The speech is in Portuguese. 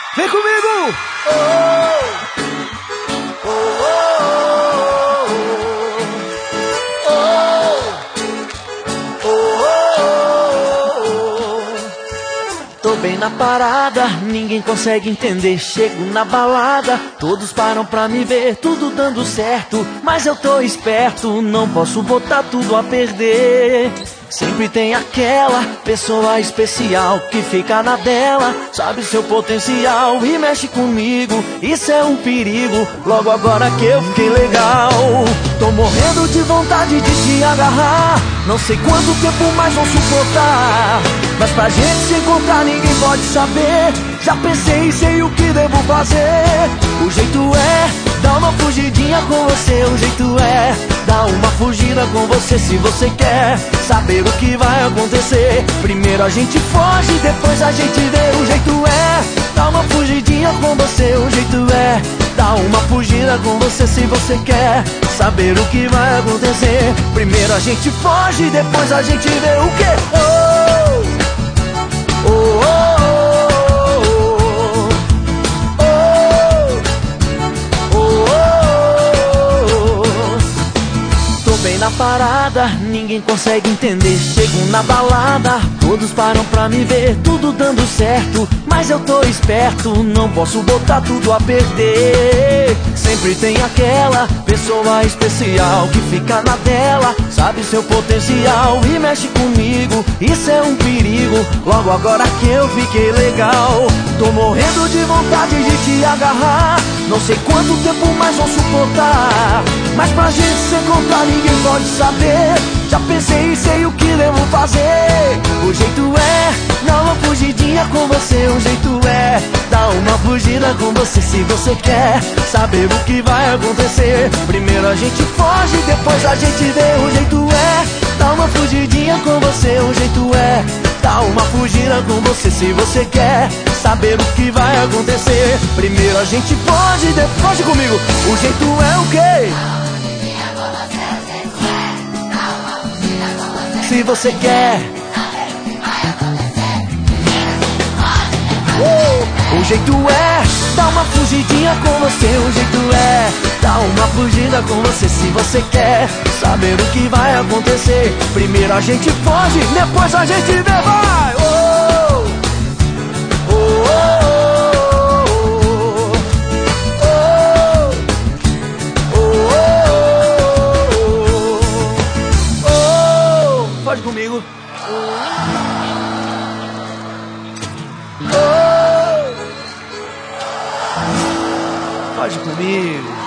Vem comigo! Tô bem na parada, ninguém consegue entender. Chego na balada, todos param pra me ver. Tudo dando certo, mas eu tô esperto. Não posso botar tudo a perder. Sempre tem aquela pessoa especial que fica na dela, sabe seu potencial e mexe comigo. Isso é um perigo, logo agora que eu fiquei legal. Tô morrendo de vontade de te agarrar. Não sei quanto tempo mais vão suportar, mas pra gente se encontrar ninguém pode saber. Já pensei e sei o que devo fazer. O jeito é dar uma fugidinha com você. O jeito é dar uma fugida com você. Se você quer saber o que vai acontecer, primeiro a gente foge, depois a gente vê. O jeito é dar uma fugidinha com você. O jeito é dar uma fugida com você. Se você quer saber o que vai acontecer, primeiro a gente foge, depois a gente vê. O quê? Na parada, ninguém consegue entender. Chego na balada, todos param pra me ver. Tudo dando certo, mas eu tô esperto. Não posso botar tudo a perder. Sempre tem aquela pessoa especial que fica na dela, sabe seu potencial e mexe comigo. Isso é um perigo, logo agora que eu fiquei legal. Tô morrendo de vontade de te agarrar. Não sei quanto tempo mais vou suportar, mas pra gente se encontrar ninguém pode saber. Já pensei e sei o que devo fazer. O jeito é dar uma fugidinha com você. O jeito é dar uma fugida com você. Se você quer saber o que vai acontecer, primeiro a gente foge, depois a gente vê. O jeito é dar uma fugidinha com você. O jeito é dar uma fugida com você. Se você quer saber o que vai acontecer, primeiro a gente foge, depois foge comigo. O jeito é o quê? Se você quer o jeito é dar uma fugidinha com você. O jeito é dar uma fugida com você. Se você quer saber o que vai acontecer, primeiro a gente foge, depois a gente vê. Vai! Pode comigo. Pode comigo.